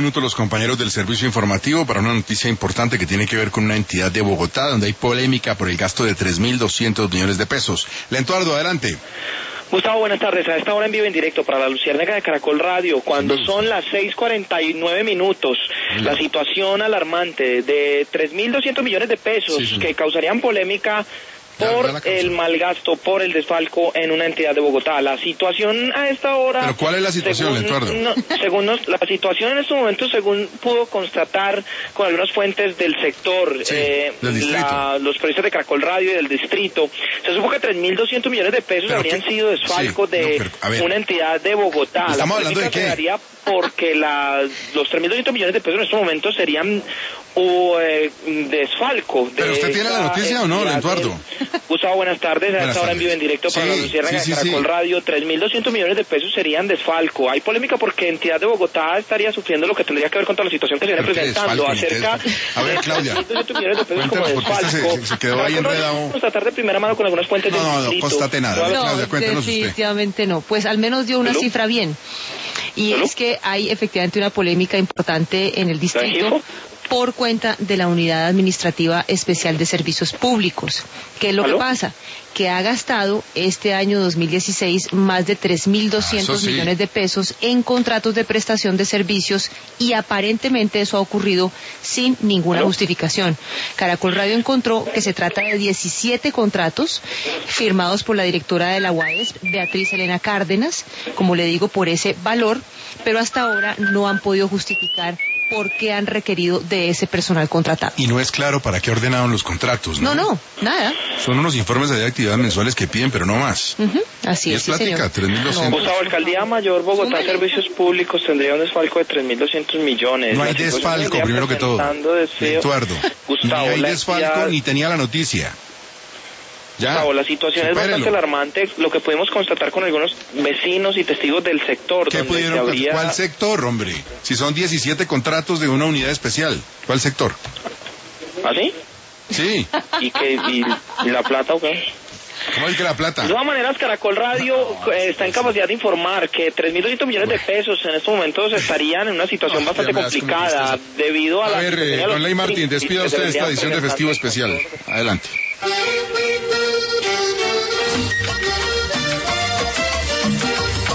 minutos los compañeros del servicio informativo para una noticia importante que tiene que ver con una entidad de Bogotá donde hay polémica por el gasto de 3.200 millones de pesos. Lentuardo, adelante. Gustavo, buenas tardes. A esta hora en vivo en directo para la Luciérnaga de Caracol Radio, cuando son las 6:49 minutos, la situación alarmante de 3.200 millones de pesos que causarían polémica por el malgasto, por el desfalco en una entidad de Bogotá. La situación a esta hora... ¿Pero cuál es la situación, Lentuardo? La situación en estos momentos, según pudo constatar con algunas fuentes del sector, los periodistas de Caracol Radio y del distrito, se supo que 3.200 millones de pesos habrían sido desfalco una entidad de Bogotá. ¿Estamos hablando de qué? Porque los 3.200 millones de pesos en estos momentos serían desfalco. ¿Pero usted tiene la noticia o no, Lentuardo? Gustavo, buenas tardes. A esta hora en vivo en directo para la Luciérnaga de Caracol Radio. 3.200 millones de pesos serían desfalco. Hay polémica porque entidad de Bogotá estaría sufriendo lo que tendría que ver con toda la situación que se viene presentando acerca a ver, Claudia, 3.200 millones de pesos como desfalco. Se quedó ahí enredado. Constatar de primera mano con algunas fuentes del distrito. No constate nada. Claudia, cuéntenos usted. Definitivamente no. Pues al menos dio una cifra bien. Y es que hay efectivamente una polémica importante en el distrito por cuenta de la Unidad Administrativa Especial de Servicios Públicos. ¿Qué es lo que pasa? Que ha gastado este año 2016 más de 3.200 millones de pesos en contratos de prestación de servicios y aparentemente eso ha ocurrido sin ninguna justificación. Caracol Radio encontró que se trata de 17 contratos firmados por la directora de la UAESP, Beatriz Elena Cárdenas, como le digo, por ese valor, pero hasta ahora no han podido justificar por qué han requerido de ese personal contratado. Y no es claro para qué ordenaron los contratos, ¿no? No, nada. Son unos informes de actividad mensuales que piden, pero no más. Así es, plática, 3.200. Gustavo, Alcaldía Mayor Bogotá Servicios Públicos tendría un desfalco de 3.200 millones. No hay desfalco, primero que todo. Lentuardo, Gustavo, ni hay desfalco, ni tenía la noticia. Gustavo, la situación es bastante alarmante, lo que pudimos constatar con algunos vecinos y testigos del sector. ¿Qué pudieron? ¿Cuál sector, hombre? Si son 17 contratos de una unidad especial, ¿cuál sector? ¿Ah, sí? Sí. ¿Y la plata o qué? ¿Cómo es que la plata? De todas maneras, Caracol Radio está en capacidad de informar que 3.200 millones de pesos en estos momentos estarían en una situación bastante complicada debido a la... don Ley Martín, despida usted esta edición de Festivo Especial. Adelante.